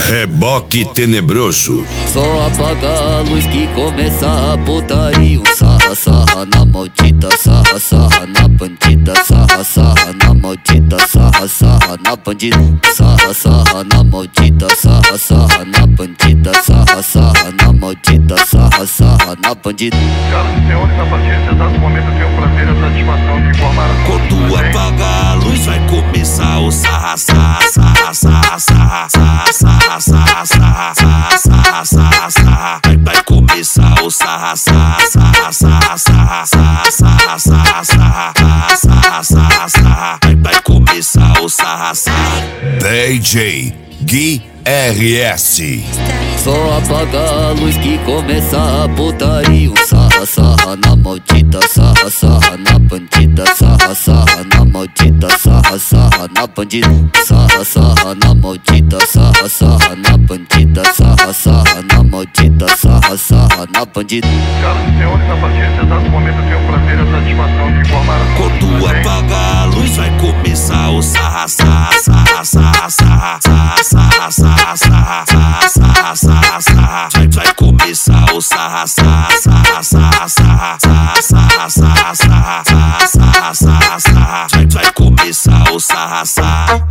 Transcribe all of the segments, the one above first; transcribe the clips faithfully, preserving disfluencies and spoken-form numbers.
Reboque tenebroso. Só apaga a luz que começa a putaria. Sarra, sarra na maldita, sarra, sarra na bandida. Sarra, sarra na maldita, sarra, sarra na bandida. Sarra, sarra na maldita, sarra, sarra na bandida. Sarra, sarra na maldita, sarra, sarra na bandida. Senhoras e senhores, a partir desse exato momento eu tenho o prazer e a satisfação de informar a quando apagar a luz vai começar o sarra, sarra, sarra, sarra, sarra, sarra, sarra, sarra, sarra, sarra, sarra, sarra. Vai, vai começar o sarra, sarra, sarra, sarra, sarra, sarra, sarra, sarra, sarra, sarra, sarra, sarra. Vai, vai começar o sarra, sarra. D J Gui R S. Só apaga a luz que começa a putaria. Sarra, sarra na maldita, sarra, sarra na bandida. Sarra, sarra na maldita, sarra, sarra na bandida. Sarra, sarra na maldita, sarra, sarra na bandida. Sarra, sarra na maldita, sarra, sarra na bandida. Senhoras e senhores, a partir desse exato momento eu tenho o prazer e a satisfação de informar a quando apagar a luz vai começar o sarra, sarra, sarra, sarra, sarra, sarra, sarra, sarra, sarra, sarra, sarra, sarra. Vai, vai começar o sarra, sarra, sarra, sarra, sarra, sarra, sarra, sarra, sarra, sarra, sarra, sarra. Vai, vai começar o sarra, sarra.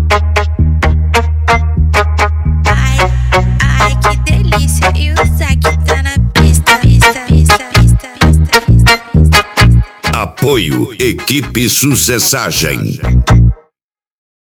Ai, ai, que delícia. E o saque tá na pista, pista, pista, pista, pista, pista, pista. Apoio Equipe Sucessagem.